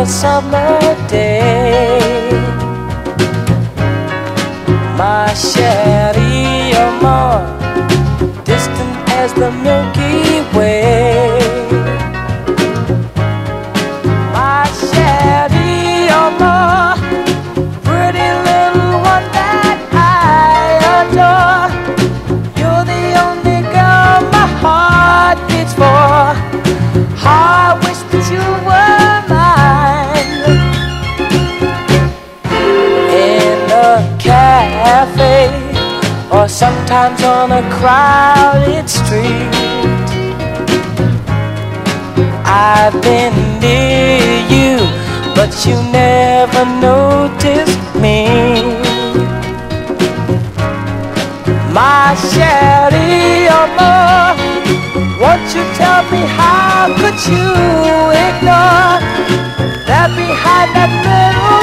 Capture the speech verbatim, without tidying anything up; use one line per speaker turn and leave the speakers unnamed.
summer day. My chérie, you're more distant as the Milky Way. My chérie, you're more pretty little one that I adore. You're the only girl my heart beats for. How I wish that you were mine. In a cafe, or sometimes on a crowded street, I've been near you, but you never noticed me. My chérie, oh more, won't you tell me how could you ignore that behind that little